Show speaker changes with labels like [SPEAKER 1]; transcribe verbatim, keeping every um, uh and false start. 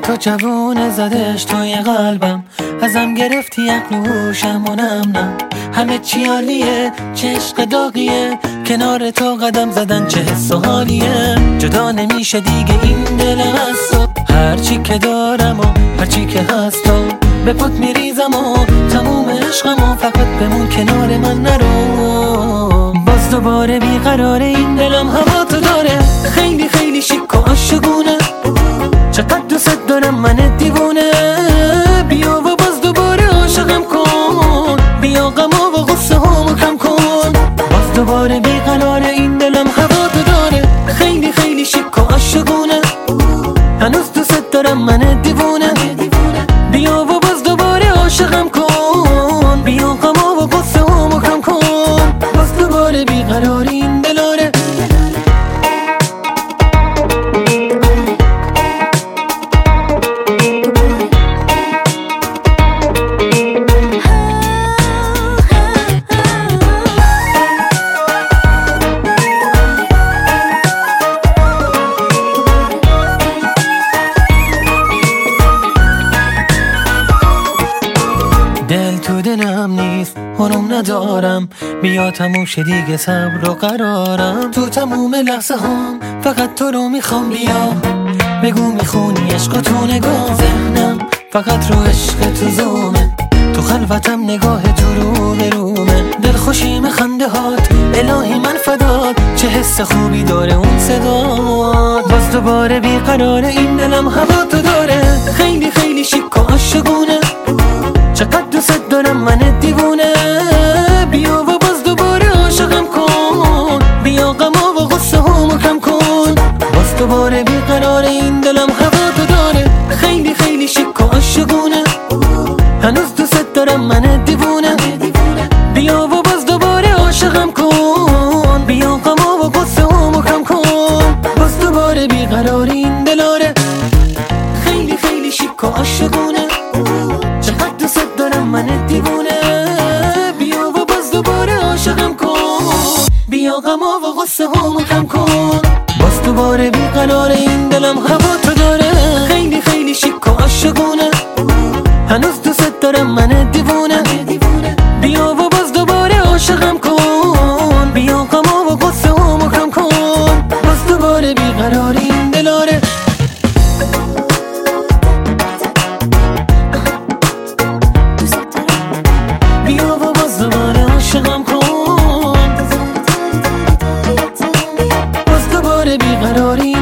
[SPEAKER 1] تو جوونه زدش توی قلبم، ازم گرفتی عقل و هوشم و نم نم. همه چی عالیه، چه عشق داغیه، کنار تو قدم زدن چه حس و حالیه. جدا نمیشه دیگه این دل از تو، هرچی که دارم و هرچی که هست تو به پات میریزم و تموم عشقم و فقط بمون کنار من نرو. باز دوباره بیقراره این دلم هوا تو داره، خیلی خیلی شیک و عاشقونه، چقدر دوست دارم من دیوونه. بیا و باز دوباره عاشقم کن، بیا غم و غصه هامو کم کن. باز دوباره بیقراره این دلم هوا تو داره، خیلی خیلی شیک و عاشقونه، هنوز دوست دارم من دیوونه. بیا و باز دوباره عاشقم کن، بیا غم و غصه هامو کم کن. باز دوباره بیقراره این دلاره. دل تو دلم نیست، هنوم ندارم، بیا تموم شه دیگه صبر و قرارم. تو تموم لحظه هم فقط تو رو میخوام، بیا بگو میخونی عشق تو نگاه. ذهنم فقط رو عشق تو زومه، تو خلوتم نگاه تو رو به رومه. دلخوشیم خنده هات الهی من فدات، چه حس خوبی داره اون صدات. باز دوباره بیقراره این دلم هوا تو داره، خیلی خیلی شیک و عاشقونه، چقدر دوست دارم من دیوونه. بیا و باز دوباره عاشقم کن، بیا غم و غصه هامو کم کن. باز دوباره بیقراره این دلم هوا تو داره، خیلی خیلی شیک و عاشقونه، هنوز دوست دارم من دیوونه. بیا و باز دوباره عاشقم کن، بیا غم و غصه هامو کم کن. باز دوباره بیقراره این دلاره، خیلی خیلی شیک و عاشقونه، چقدر دوست دارم من دیوونه. بیا و باز دوباره عاشقم کن، بیا غم و غصه هامو کم کن. باز دوباره بیقراره این دلم هوا تو داره، خیلی خیلی شیک و عاشقونه، هنوز دوست دارم من دیوونه. بیا و باز دوباره عاشقم کن، بیا غم و غصه هامو کم کن. باز دوباره بیقراره این دلاره. بیا و باز دوباره عاشقم کن، باز دوباره بیقراری